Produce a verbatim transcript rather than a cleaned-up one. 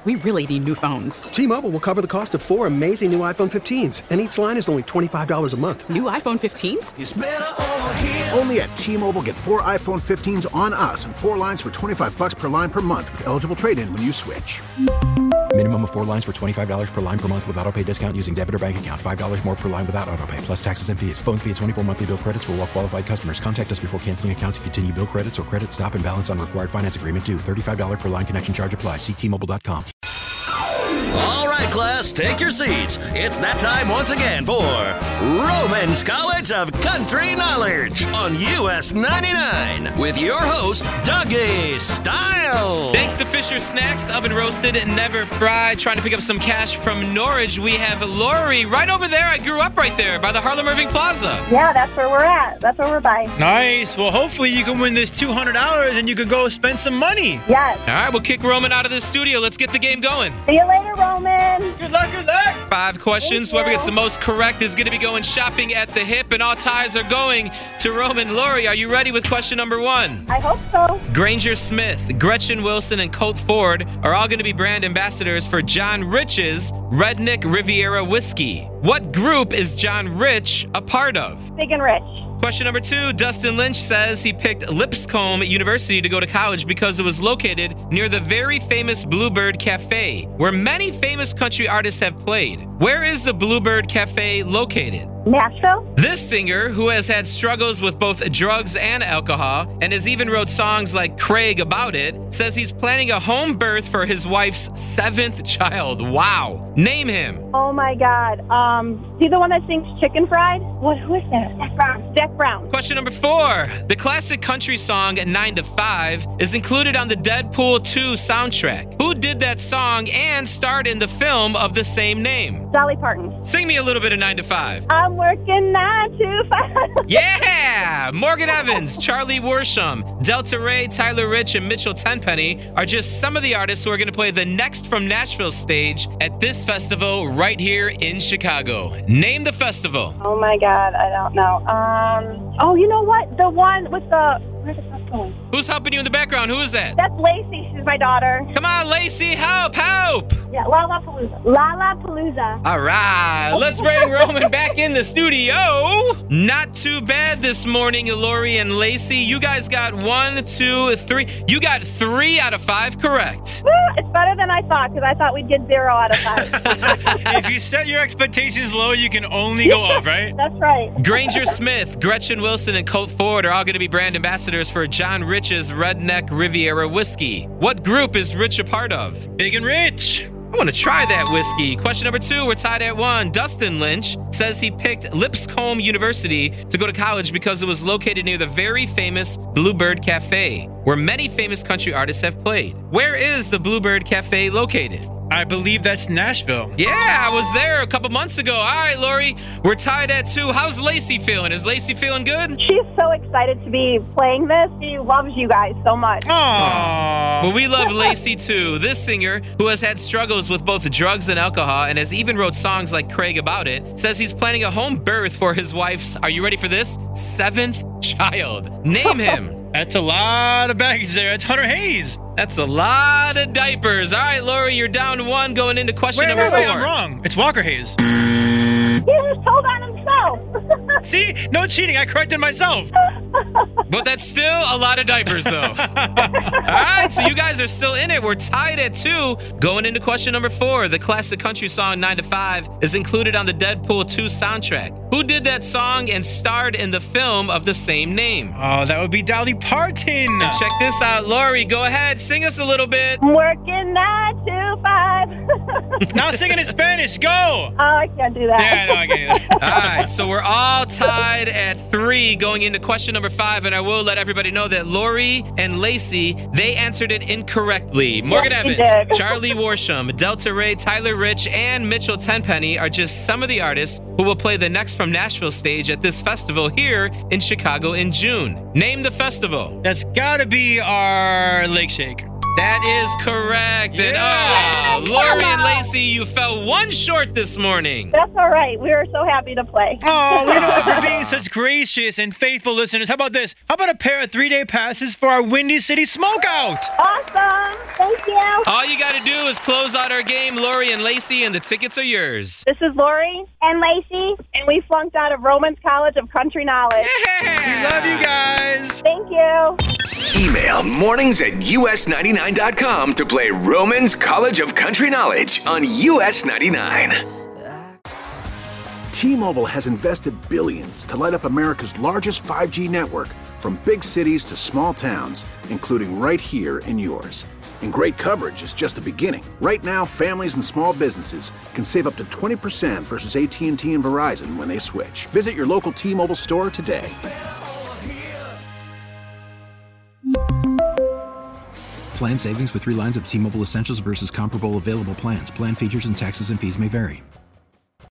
we really need new phones. T-Mobile will cover the cost of four amazing new iPhone fifteens, and each line is only twenty-five dollars a month. New iPhone fifteens? It's better over here. Only at T-Mobile, get four iPhone fifteens on us and four lines for twenty-five bucks per line per month with eligible trade-in when you switch. Minimum of four lines for twenty-five dollars per line per month with autopay discount using debit or bank account. five dollars more per line without autopay, plus taxes and fees. Phone fee at twenty-four monthly bill credits for well-qualified customers. Contact us before canceling account to continue bill credits or credit stop and balance on required finance agreement due. thirty-five dollars per line connection charge applies. See T Mobile dot com. All right, class, take your seats. It's that time once again for Roman's College of Country Knowledge on U S ninety-nine with your host, Dougie Style. Thanks to Fisher Snacks, oven roasted, never fried. Trying to pick up some cash from Norwich. We have Lori right over there. I grew up right there by the Harlem Irving Plaza. Yeah, that's where we're at. That's where we're by. Nice. Well, hopefully you can win this two hundred dollars and you can go spend some money. Yes. All right, we'll kick Roman out of the studio. Let's get the game going. See you later, Roman. Good luck, good luck. Five questions. Whoever gets the most correct is going to be going shopping at the hip, and all ties are going to Roman. Lori, are you ready with question number one? I hope so. Granger Smith, Gretchen Wilson, and Colt Ford are all going to be brand ambassadors for John Rich's Redneck Riviera Whiskey. What group is John Rich a part of? Big and Rich. Question number two, Dustin Lynch says he picked Lipscomb University to go to college because it was located near the very famous Bluebird Cafe, where many famous country artists have played. Where is the Bluebird Cafe located? Nashville. This singer, who has had struggles with both drugs and alcohol, and has even wrote songs like Craig about it, says he's planning a home birth for his wife's seventh child. Wow. Name him. Oh my God. Um, is he the one that sings Chicken Fried? What? Who is that? Jack Brown. Jack Brown. Question number four. The classic country song nine to five is included on the Deadpool two soundtrack. Who did that song and starred in the film of the same name? Dolly Parton. Sing me a little bit of nine to five. I'm working nine to five. Yeah! Morgan Evans, Charlie Worsham, Delta Ray, Tyler Rich, and Mitchell Tenpenny are just some of the artists who are going to play the Next from Nashville stage at this festival right here in Chicago. Name the festival. Oh my God, I don't know. Um. Oh, you know what? The one with the... Where's the festival? Who's helping you in the background? Who is that? That's Lacey. She's my daughter. Come on, Lacey, help, help! Yeah, Lollapalooza. Lollapalooza. All right, let's bring Roman back in the studio. Not too bad this morning, Lori and Lacey. You guys got one, two, three. You got three out of five correct. Woo, it's better than I thought, because I thought we'd get zero out of five. If you set your expectations low, you can only go up, right? That's right. Granger Smith, Gretchen Wilson, and Colt Ford are all going to be brand ambassadors for John Rich's Redneck Riviera Whiskey. What group is Rich a part of? Big and Rich. I want to try that whiskey. Question number two, we're tied at one. Dustin Lynch says he picked Lipscomb University to go to college because it was located near the very famous Bluebird Cafe, where many famous country artists have played. Where is the Bluebird Cafe located? I believe that's Nashville. Yeah, I was there a couple months ago. All right, Lori, we're tied at two. How's Lacey feeling? Is Lacey feeling good? She's so excited to be playing this. She loves you guys so much. Aww. Well, we love Lacey too. This singer, who has had struggles with both drugs and alcohol and has even wrote songs like Craig about it, says he's planning a home birth for his wife's, are you ready for this? Seventh child. Name him. That's a lot of baggage there. That's Hunter Hayes. That's a lot of diapers. All right, Lori, you're down one going into question wait, number wait, wait, four. I'm wrong. It's Walker Hayes. He just told on himself. See? No cheating. I corrected myself. But that's still a lot of diapers, though. All right, so you guys are still in it. We're tied at two. Going into question number four, the classic country song nine to five is included on the Deadpool two soundtrack. Who did that song and starred in the film of the same name? Oh, that would be Dolly Parton. Check this out, Lori. Go ahead, sing us a little bit. I'm working nine to five. Now sing it in Spanish. Go. Oh, I can't do that. Yeah, no, I can't either. All right, so we're all tied at three going into question number five, and I will let everybody know that Lori and Lacey, they answered it incorrectly. Morgan Yes, Evans, Charlie Worsham, Delta Ray, Tyler Rich, and Mitchell Tenpenny are just some of the artists who will play the Next from Nashville stage at this festival here in Chicago in June. Name the festival. That's gotta be our Lake Shake. That is correct. Yeah. And oh, Yay! Lori and Lacey, you fell one short this morning. That's all right. We were so happy to play. Oh, you know what, for being such gracious and faithful listeners. How about this? How about a pair of three-day passes for our Windy City Smokeout? Awesome. Thank you. All you got to do is close out our game, Lori and Lacey, and the tickets are yours. This is Lori and Lacey, and we flunked out of Romans College of Country Knowledge. We love you guys. Thank you. Email mornings at U S ninety-nine dot com to play Roman's College of Country Knowledge on U S ninety-nine. T-Mobile has invested billions to light up America's largest five G network, from big cities to small towns, including right here in yours. And great coverage is just the beginning. Right now, families and small businesses can save up to twenty percent versus A T and T and Verizon when they switch. Visit your local T-Mobile store today. Plan savings with three lines of T-Mobile Essentials versus comparable available plans. Plan features and taxes and fees may vary.